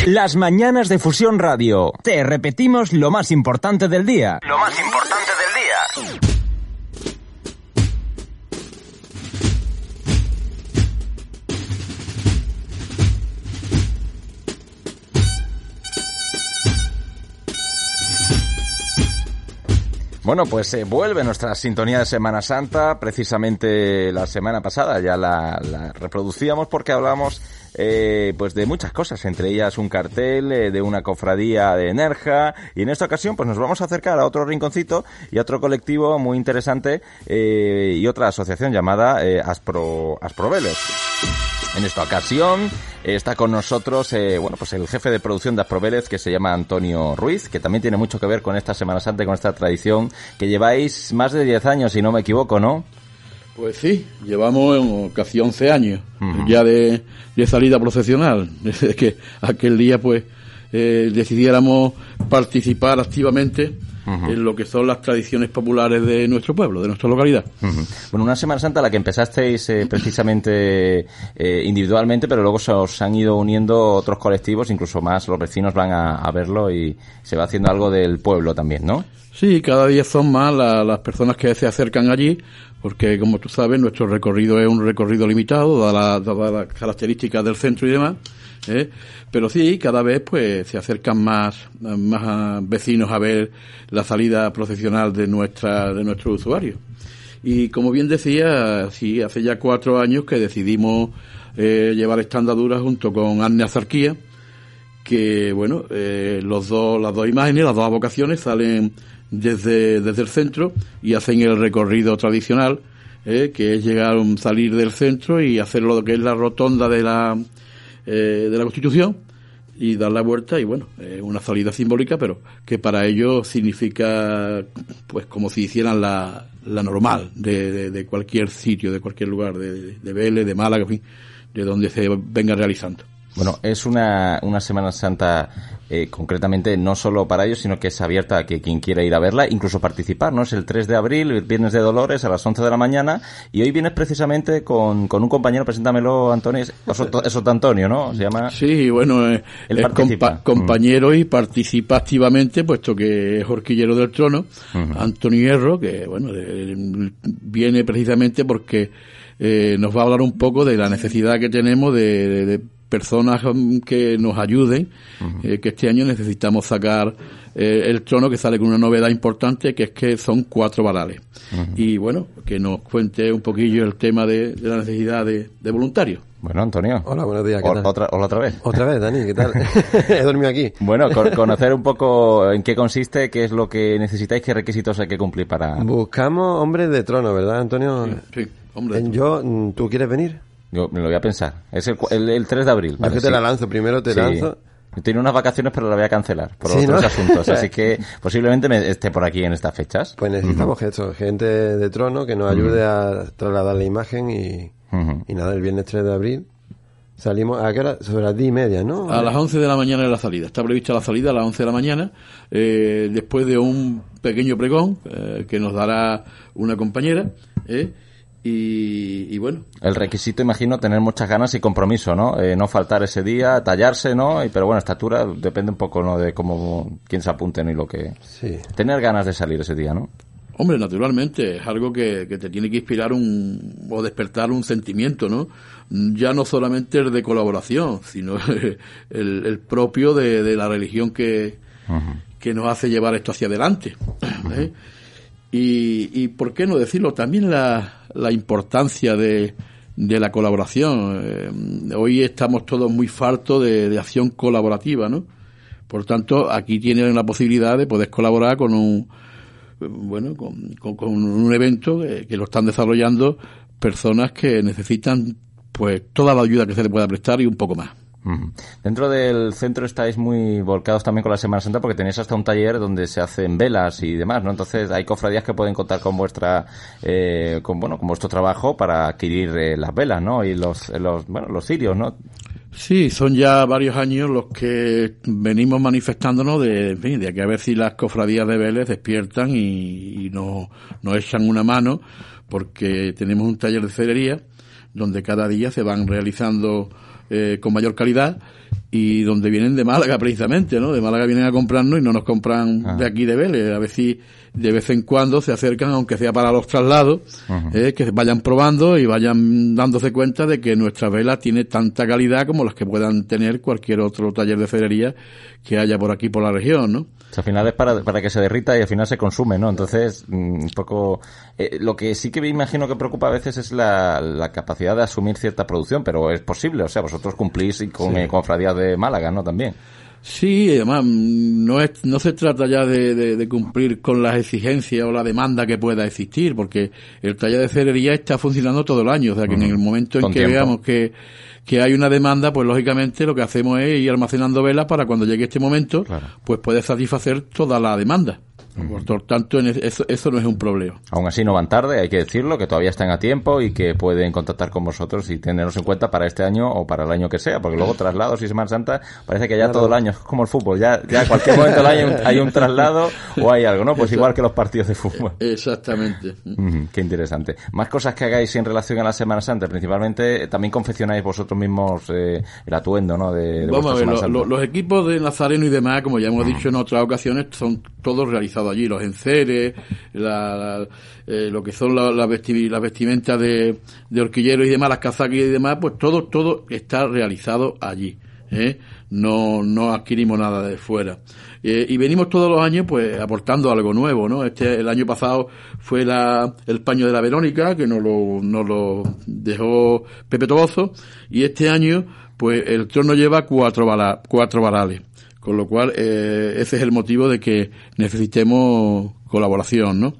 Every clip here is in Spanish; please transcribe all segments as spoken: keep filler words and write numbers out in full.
Las mañanas de Fusión Radio. Te repetimos lo más importante del día. Lo más importante del día. Bueno, pues eh, vuelve nuestra sintonía de Semana Santa. Precisamente la semana pasada ya la, la reproducíamos porque hablamos eh, pues de muchas cosas, entre ellas un cartel eh, de una cofradía de Nerja, y en esta ocasión pues nos vamos a acercar a otro rinconcito y a otro colectivo muy interesante eh, y otra asociación llamada eh, Aspro, Asproveles. En esta ocasión está con nosotros, eh, bueno, pues el jefe de producción de Asproveles, que se llama Antonio Ruiz, que también tiene mucho que ver con esta Semana Santa y con esta tradición que lleváis más de diez años, si no me equivoco, ¿no? Pues sí, llevamos en casi once años Uh-huh. ya de, de salida procesional, desde que aquel día pues eh, decidiéramos participar activamente Uh-huh. en lo que son las tradiciones populares de nuestro pueblo, de nuestra localidad. Uh-huh. Bueno, una Semana Santa a la que empezasteis eh, precisamente eh, individualmente, pero luego se os han ido uniendo otros colectivos, incluso más los vecinos van a, a verlo y se va haciendo algo del pueblo también, ¿no? Sí, cada día son más la, las personas que se acercan allí, porque como tú sabes, nuestro recorrido es un recorrido limitado, dadas la, da las características del centro y demás, ¿eh? Pero sí, cada vez pues se acercan más, más vecinos a ver la salida procesional de nuestra, de nuestros usuarios. Y como bien decía, sí, hace ya cuatro años que decidimos eh, llevar esta andadura junto con Arne Azarquía, que bueno, eh, los dos, las dos imágenes, las dos vocaciones salen desde, desde el centro y hacen el recorrido tradicional, eh, que es llegar, salir del centro y hacer lo que es la rotonda de la, eh, de la Constitución y dar la vuelta, y bueno, eh, una salida simbólica, pero que para ellos significa pues como si hicieran la, la normal de, de, de cualquier sitio, de cualquier lugar, de, de Vélez, de Málaga, en fin, de donde se venga realizando. Bueno, es una, una Semana Santa eh, concretamente no solo para ellos, sino que es abierta a que quien quiera ir a verla, incluso participar, ¿no? Es el tres de abril, el Viernes de Dolores, a las once de la mañana, y hoy vienes precisamente con, con un compañero, preséntamelo, Antonio, es Soto Antonio, ¿no? Se llama... Sí, bueno, eh, es compa- compañero y participa activamente, puesto que es horquillero del trono, uh-huh. Antonio Hierro, que bueno, eh, viene precisamente porque eh, nos va a hablar un poco de la necesidad que tenemos de... de, de personas que nos ayuden, uh-huh. eh, que este año necesitamos sacar eh, el trono, que sale con una novedad importante, que es que son cuatro varales. Uh-huh. Y bueno, que nos cuente un poquillo el tema de, de la necesidad de, de voluntarios. Bueno, Antonio. Hola, buenos días. ¿Qué o, tal? Otra, hola otra vez. Otra vez, Dani, ¿qué tal? He dormido aquí. Bueno, con, conocer un poco en qué consiste, qué es lo que necesitáis, qué requisitos hay que cumplir para... Buscamos hombres de trono, ¿verdad, Antonio? Sí, sí, hombre. Yo, ¿tú quieres venir? Yo me lo voy a pensar. Es el, el, el tres de abril. Vale, yo te sí. la lanzo, primero te sí. lanzo. Tengo unas vacaciones, pero la voy a cancelar por sí, otros ¿no? asuntos. Así que posiblemente me esté por aquí en estas fechas. Pues necesitamos uh-huh. eso, gente de trono que nos ayude uh-huh. a trasladar la imagen y, uh-huh. y nada, el viernes tres de abril salimos, ¿a qué hora? Sobre las diez y media, ¿no? A las once de la mañana es la salida. Está prevista la salida a las once de la mañana, eh, después de un pequeño pregón eh, que nos dará una compañera, ¿eh? Y, y bueno. El requisito, imagino, tener muchas ganas y compromiso, ¿no? Eh, no faltar ese día, tallarse, ¿no? Y, pero bueno, estatura depende un poco, ¿no? De cómo, quién se apunte, ¿no? Y lo que... Sí. Tener ganas de salir ese día, ¿no? Hombre, naturalmente, es algo que, que te tiene que inspirar un, o despertar un sentimiento, ¿no? Ya no solamente el de colaboración, sino el, el propio de, de la religión que, uh-huh. que nos hace llevar esto hacia adelante, ¿eh? Y, y por qué no decirlo, también la, la importancia de, de la colaboración. Eh, hoy estamos todos muy fartos de, de acción colaborativa, ¿no? Por tanto, aquí tienen la posibilidad de poder colaborar con un, bueno, con, con, con un evento que, que lo están desarrollando personas que necesitan, pues, toda la ayuda que se le pueda prestar y un poco más. Uh-huh. Dentro del centro estáis muy volcados también con la Semana Santa, porque tenéis hasta un taller donde se hacen velas y demás, ¿no? Entonces hay cofradías que pueden contar con vuestra, eh, con bueno, con vuestro trabajo para adquirir eh, las velas, ¿no? Y los, los, bueno, los cirios, ¿no? Sí, son ya varios años los que venimos manifestándonos de, en fin, de que a ver si las cofradías de Vélez despiertan y, y nos, nos echan una mano, porque tenemos un taller de cerería donde cada día se van realizando Eh, con mayor calidad y donde vienen de Málaga precisamente, ¿no? De Málaga vienen a comprarnos y no nos compran ah. de aquí de Vélez. A ver si de vez en cuando se acercan, aunque sea para los traslados, uh-huh. eh, que vayan probando y vayan dándose cuenta de que nuestra vela tiene tanta calidad como las que puedan tener cualquier otro taller de ferrería que haya por aquí por la región, ¿no? O sea, al final es para, para que se derrita y al final se consume, ¿no? Entonces, un poco... Eh, lo que sí que me imagino que preocupa a veces es la, la capacidad de asumir cierta producción, pero es posible, o sea, vosotros cumplís con sí. eh, cofradías de Málaga, ¿no? También. Sí, además, no es, no se trata ya de, de, de cumplir con las exigencias o la demanda que pueda existir, porque el taller de ferrería está funcionando todo el año, o sea que uh-huh. en el momento en con que tiempo. veamos que que hay una demanda, pues lógicamente lo que hacemos es ir almacenando velas para cuando llegue este momento, claro. pues poder satisfacer toda la demanda. Uh-huh. Por tanto, en eso, eso no es un problema. Aún así no van tarde, hay que decirlo, que todavía están a tiempo y que pueden contactar con vosotros y tenernos en cuenta para este año o para el año que sea, porque luego traslados y Semana Santa parece que ya claro. todo el año es como el fútbol, ya ya en cualquier momento del año hay un traslado o hay algo, ¿no? Pues Exacto. igual que los partidos de fútbol. Exactamente. Uh-huh. Qué interesante. Más cosas que hagáis en relación a la Semana Santa, principalmente también confeccionáis vosotros mismos eh, el atuendo, ¿no? De, de Vamos a ver, lo, lo, los equipos de Nazareno y demás, como ya hemos uh-huh. dicho en otras ocasiones, son todos realizados allí, los enceres, la, la, eh, lo que son las la vesti, la vestimentas de, de horquilleros y demás, las casaquas y demás, pues todo todo está realizado allí, ¿eh? No no adquirimos nada de fuera. Eh, y venimos todos los años pues aportando algo nuevo, ¿no? Este el año pasado fue la el paño de la Verónica, que nos lo, nos lo dejó Pepe Toboso, y este año pues el trono lleva cuatro, bala, cuatro varales. Con lo cual, eh, ese es el motivo de que necesitemos colaboración, ¿no?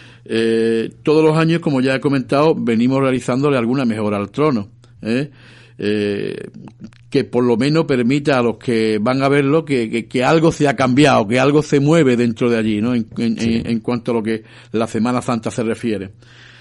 Eh, todos los años, como ya he comentado, venimos realizándole alguna mejora al trono, ¿eh? Eh, que por lo menos permita a los que van a verlo que, que, que algo se ha cambiado, que algo se mueve dentro de allí, ¿no? En, en, sí. en, en cuanto a lo que la Semana Santa se refiere.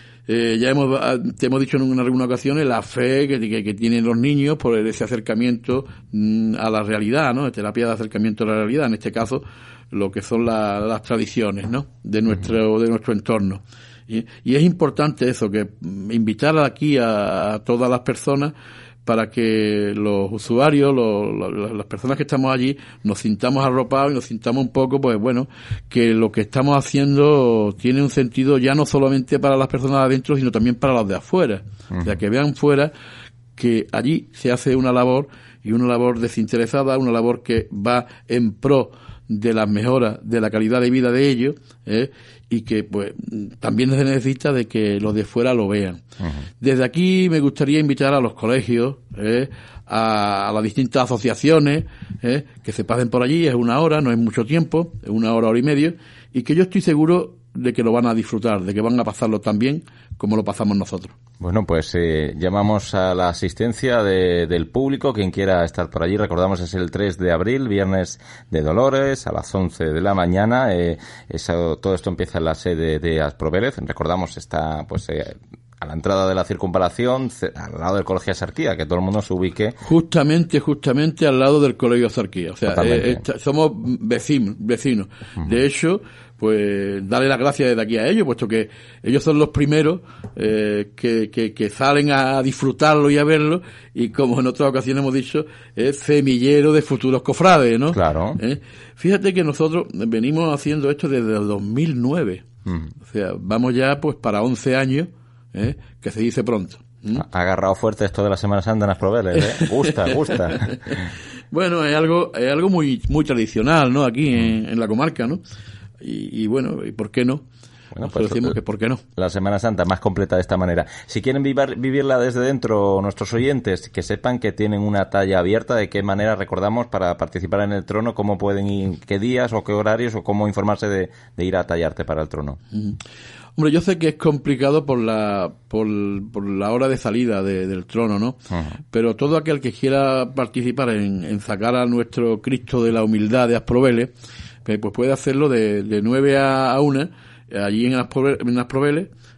Eh, ya hemos, te hemos dicho en algunas ocasiones la fe que, que, que tienen los niños por ese acercamiento mm, a la realidad, ¿no? Terapia de acercamiento a la realidad, en este caso, lo que son la, las tradiciones, ¿no? De nuestro, de nuestro entorno. Y, y es importante eso, que invitar aquí a, a todas las personas para que los usuarios, los, los, las personas que estamos allí, nos sintamos arropados y nos sintamos un poco, pues bueno, que lo que estamos haciendo tiene un sentido ya no solamente para las personas de adentro, sino también para las de afuera. Uh-huh. O sea, que vean fuera que allí se hace una labor, y una labor desinteresada, una labor que va en pro de las mejoras de la calidad de vida de ellos, ¿eh? Y que pues también se necesita de que los de fuera lo vean. Uh-huh. Desde aquí me gustaría invitar a los colegios, ¿eh? a, a las distintas asociaciones, ¿eh? que se pasen por allí, es una hora, no es mucho tiempo, es una hora, hora y medio, y que yo estoy seguro de que lo van a disfrutar, de que van a pasarlo tan bien como lo pasamos nosotros. Bueno, pues eh, llamamos a la asistencia de, del público, quien quiera estar por allí. Recordamos, es el tres de abril, viernes de Dolores, a las once de la mañana. Eh, eso, todo esto empieza en la sede de Asproveles. Recordamos, está pues eh, a la entrada de la circunvalación, al lado del Colegio Sarquía, que todo el mundo se ubique. Justamente, justamente al lado del Colegio Sarquía. O sea, eh, esta, somos vecinos, vecinos. Uh-huh. De hecho, pues darle las gracias desde aquí a ellos, puesto que ellos son los primeros eh, que, que, que salen a disfrutarlo y a verlo, y como en otras ocasiones hemos dicho, es semillero de futuros cofrades, ¿no? Claro. ¿Eh? Fíjate que nosotros venimos haciendo esto desde el dos mil nueve. Mm. O sea, vamos ya pues para once años, ¿eh? Que se dice pronto. ¿Mm? Ha agarrado fuerte esto de la Semana Santa en Asproveles, ¿eh? Gusta, gusta. Bueno, es algo, es algo muy, muy tradicional, ¿no? Aquí en, en la comarca, ¿no? Y, y bueno, ¿y por qué no? Bueno, pues decimos que ¿por qué no? La Semana Santa más completa de esta manera. Si quieren vivir, vivirla desde dentro, nuestros oyentes, que sepan que tienen una talla abierta, de qué manera, recordamos, para participar en el trono, cómo pueden ir, qué días o qué horarios, o cómo informarse de, de ir a tallarte para el trono. Uh-huh. Hombre, yo sé que es complicado por la por, por la hora de salida de, del trono, ¿no? Uh-huh. Pero todo aquel que quiera participar en, en sacar a nuestro Cristo de la humildad de Asproveles, pues puede hacerlo de, de nueve a una, allí en Asproveles,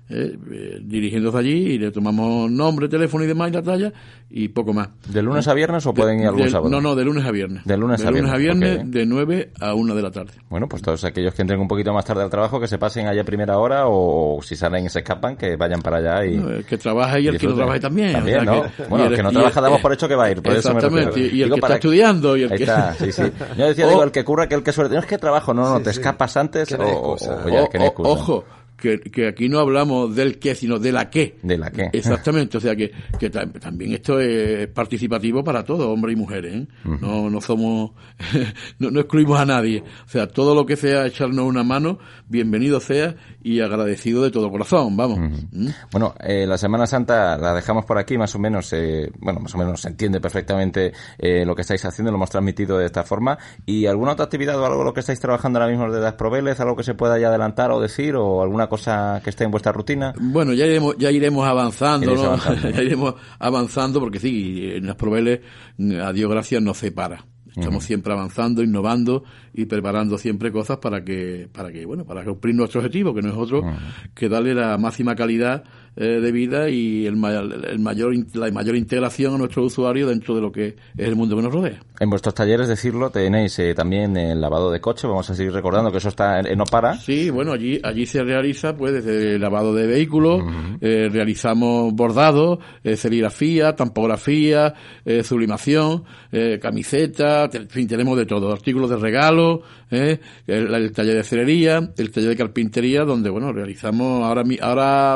eh, eh, dirigiéndose allí y le tomamos nombre, teléfono y demás y la talla y poco más. ¿De lunes a viernes o pueden ir algún de, sábado? No, no, de lunes a viernes. De lunes, de a, lunes viernes, a viernes, okay. De nueve a una de la tarde. Bueno, pues todos aquellos que entren un poquito más tarde al trabajo, que se pasen allá a primera hora, o, o si salen y se escapan, que vayan para allá y... No, el que trabaja y el que no trabaja también. También, o sea, ¿no? que, bueno, el que no trabaja damos por hecho que va a ir, por exactamente, eso me refiero. y el digo, que para... está estudiando y el Ahí que... está, sí, sí. Yo decía, o... digo, el que curra, que el que suerte. No es que trabajo, no, no, sí, te sí. escapas antes o, o, o ya, o, que no hay excusa. Ojo, que, que aquí no hablamos del qué, sino de la qué. De la qué. Exactamente, o sea que, que tam- también esto es participativo para todos, hombres y mujeres, ¿eh? Uh-huh. No, no somos, no, no excluimos a nadie. O sea, todo lo que sea echarnos una mano, bienvenido sea y agradecido de todo corazón, vamos. Uh-huh. ¿Mm? Bueno, eh, la Semana Santa la dejamos por aquí, más o menos, eh, bueno, más o menos se entiende perfectamente eh, lo que estáis haciendo, lo hemos transmitido de esta forma. ¿Y alguna otra actividad o algo lo que estáis trabajando ahora mismo desde Asproveles, algo que se pueda ya adelantar o decir, o alguna cosa que esté en vuestra rutina? Bueno, ya iremos, ya iremos avanzando, ¿no? avanzando, ¿no? Ya iremos avanzando porque sí, en Asproveles, a Dios gracias, no se para. Estamos uh-huh. siempre avanzando, innovando y preparando siempre cosas para que, para que, bueno, para cumplir nuestro objetivo, que no es otro uh-huh. que darle la máxima calidad eh, de vida y el, el mayor, la mayor integración a nuestros usuarios dentro de lo que es el mundo que nos rodea. En vuestros talleres, decirlo, tenéis eh, también el lavado de coche, vamos a seguir recordando que eso está eh, no para. Sí, bueno, allí allí se realiza pues desde el lavado de vehículos, uh-huh. eh, realizamos bordado, eh, serigrafía, tampografía, eh, sublimación, eh, camiseta, en fin, tenemos de todo, artículos de regalo, eh, el, el taller de cerería, el taller de carpintería, donde, bueno, realizamos, ahora ahora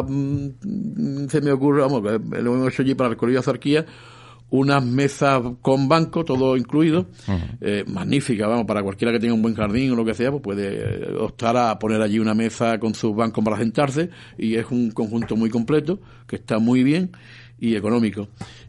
mmm, se me ocurre, vamos, lo hemos hecho allí para el Colegio de Azarquía, unas mesas con banco, todo incluido, uh-huh. eh, magnífica, vamos, para cualquiera que tenga un buen jardín o lo que sea, pues puede optar a poner allí una mesa con sus bancos para sentarse, y es un conjunto muy completo, que está muy bien y económico.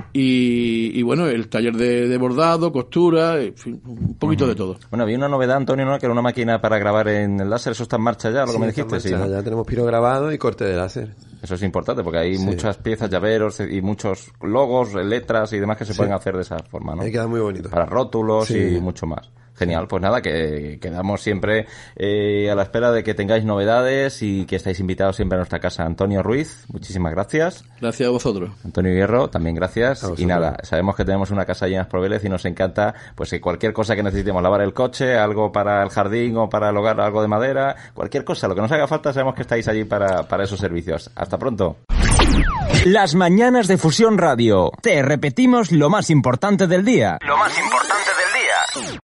Y, y bueno, el taller de, de bordado, costura, en fin, un poquito uh-huh. de todo. Bueno, había una novedad, Antonio, ¿no? Que era una máquina para grabar en el láser, eso está en marcha ya, lo sí, que me dijiste. Sí, ¿no? Ya tenemos pirograbado y corte de láser. Eso es importante, porque hay sí. muchas piezas, llaveros y muchos logos, letras y demás que se sí. pueden hacer de esa forma, ¿no? Ahí queda muy bonito. Para rótulos sí. y mucho más. Genial, pues nada, que quedamos siempre eh, a la espera de que tengáis novedades y que estáis invitados siempre a nuestra casa. Antonio Ruiz, muchísimas gracias. Gracias a vosotros. Antonio Hierro, también gracias. Y nada, sabemos que tenemos una casa llena de Asproveles y nos encanta pues que cualquier cosa que necesitemos, lavar el coche, algo para el jardín o para el hogar, algo de madera, cualquier cosa, lo que nos haga falta, sabemos que estáis allí para, para esos servicios. Hasta pronto. Las mañanas de Fusión Radio. Te repetimos lo más importante del día. Lo más importante del día.